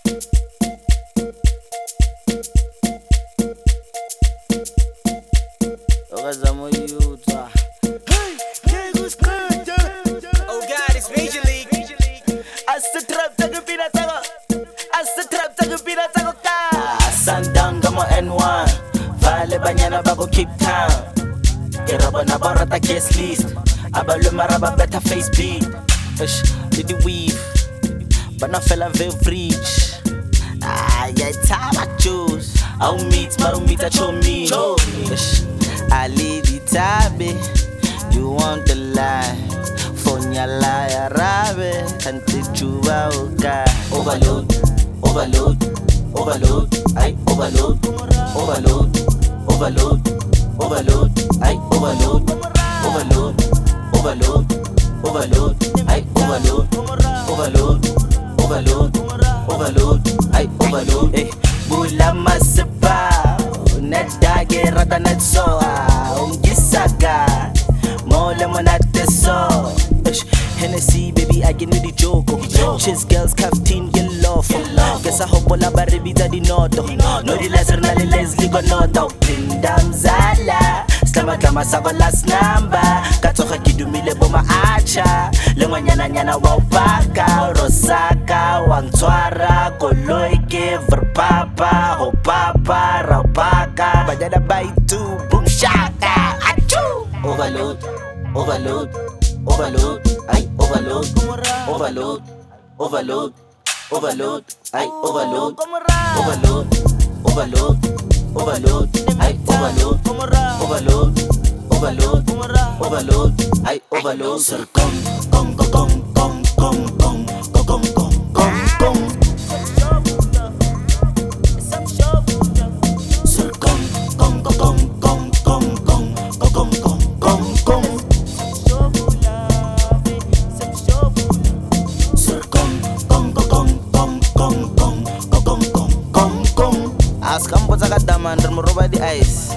Okazama uyuthwa. Oh God, it's Major League. Asitrap takipina tako. Asitrap takipina tako ka. Sundown kama N1. Vale banyana bako Cape Town. Keraba na barata guest list. Abalwe maraba better face beat. Ish, did the weave. But na fella very rich. Yeah, time I choose. I'll meet marumita chomi. Ish, Ali di tabe. You want the lie. Fonya lie arabe. Kante chuba oka. Overload, overload, overload. I overload, overload, overload, overload. I overload, overload, overload, overload. I overload, overload, overload, overload. I overload. Bula masapa. Nadage rata natsoa. Ungisaga. Mole monate so. Hennessy, baby, I get the joke. Cheers, girls, captain, get love. Guess I hope all about the di noto. No, the lesser, na Leslie got not out. Pindam Zala. Slama sava last number. Katoka kidumile boma acha. Lengwanyana nyana wapaka. Rosaka, wantwara. Koloike, verpapa. Hopapa, rapaka. Bajada baitu, boom shaka. Achoo! Overload, overload, overload. I overload, overload, overload, overload. I overload, overload, overload, overload. I overload, overload, overload, overload. I overload. Sir, come. Askamboza kadama ndrimoroba di ice.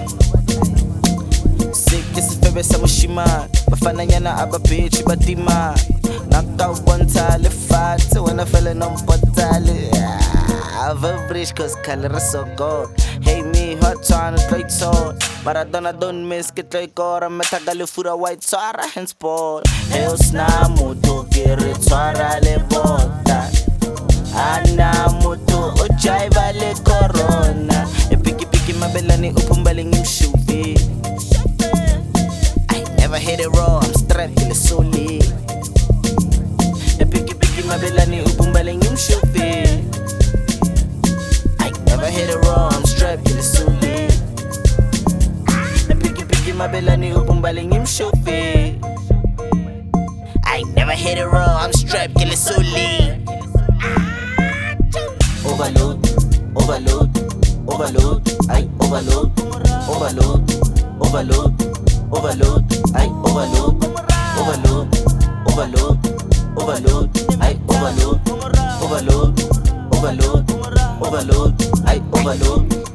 Sick this baby samushima. Bafana nyana aba bitch batima. Nakawonta le fat when I fell in on potale. I've a bridge cause color is so gold. Hey me hot on play tall. Maradona don't miss get like or metagali fura white twara hensport. Hell sna moto kere twara le bota. Ana moto ojai vale corona. E piki mabelani upumbaling im shubi. I never hit it raw, I'm strapped till it's so lit. E piki mabelani upumbaling im shubi. I never hit it raw, I'm strapped till it's so lit. E piki mabelani upumbaling im shubi. I never hit it raw, I'm strapped till it's so lit. Overload, overload, overload. I overload, overload, overload, overload. I overload, overload, overload, overload. I overload, overload, overload, overload. I overload.